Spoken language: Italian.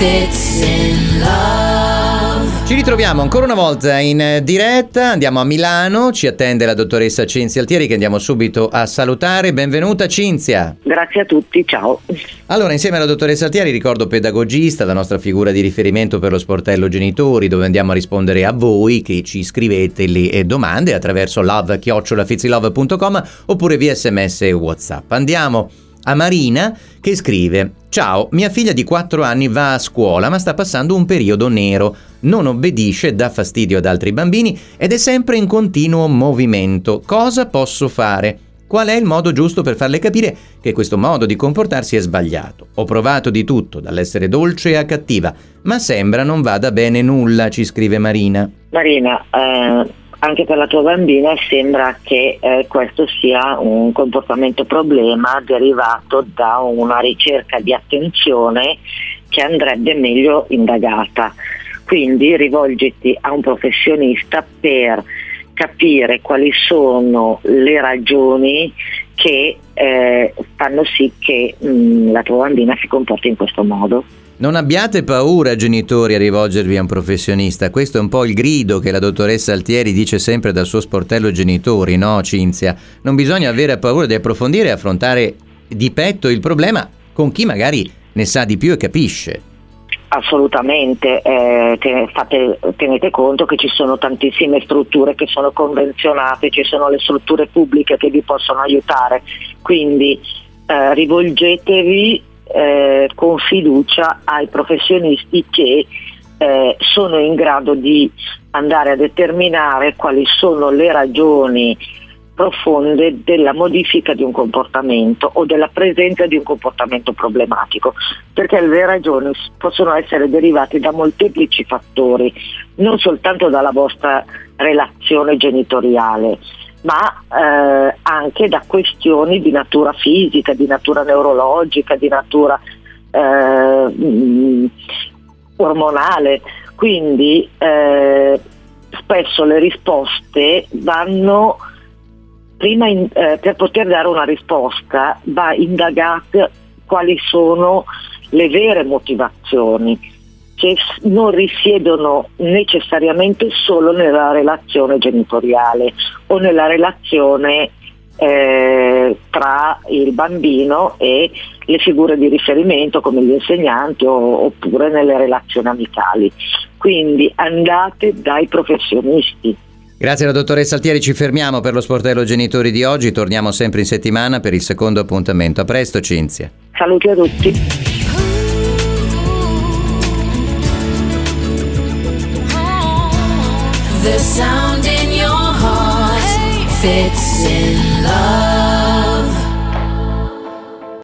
Fits in Love. Ci ritroviamo ancora una volta in diretta, andiamo a Milano, ci attende la dottoressa Cinzia Altieri che andiamo subito a salutare. Benvenuta Cinzia. Grazie a tutti, ciao. Allora, insieme alla dottoressa Altieri, ricordo pedagogista, la nostra figura di riferimento per lo sportello genitori, dove andiamo a rispondere a voi che ci scrivete le domande attraverso love@fitsilove.com oppure via SMS e WhatsApp. Andiamo a Marina che scrive: ciao, mia figlia di 4 anni va a scuola ma sta passando un periodo nero, non obbedisce, dà fastidio ad altri bambini ed è sempre in continuo movimento. Cosa posso fare? Qual è il modo giusto per farle capire che questo modo di comportarsi è sbagliato? Ho provato di tutto, dall'essere dolce a cattiva, ma sembra non vada bene nulla, ci scrive Marina. Marina, anche per la tua bambina sembra che questo sia un comportamento problema derivato da una ricerca di attenzione che andrebbe meglio indagata. Quindi rivolgiti a un professionista per capire quali sono le ragioni che fanno sì che la tua bambina si comporti in questo modo. Non abbiate paura, genitori, a rivolgervi a un professionista. Questo è un po' il grido che la dottoressa Altieri dice sempre dal suo sportello genitori, no Cinzia? Non bisogna avere paura di approfondire e affrontare di petto il problema con chi magari ne sa di più e capisce. Assolutamente, tenete conto che ci sono tantissime strutture che sono convenzionate, ci sono le strutture pubbliche che vi possono aiutare, quindi rivolgetevi con fiducia ai professionisti che sono in grado di andare a determinare quali sono le ragioni profonde della modifica di un comportamento o della presenza di un comportamento problematico, perché le ragioni possono essere derivate da molteplici fattori, non soltanto dalla vostra relazione genitoriale, ma anche da questioni di natura fisica, di natura neurologica, di natura ormonale. Quindi spesso le risposte vanno prima per poter dare una risposta va indagata quali sono le vere motivazioni, che non risiedono necessariamente solo nella relazione genitoriale o nella relazione tra il bambino e le figure di riferimento come gli insegnanti oppure nelle relazioni amicali. Quindi andate dai professionisti. Grazie alla dottoressa Altieri, ci fermiamo per lo sportello genitori di oggi, torniamo sempre in settimana per il secondo appuntamento. A presto Cinzia. Saluti a tutti. The sound in your heart fits in love.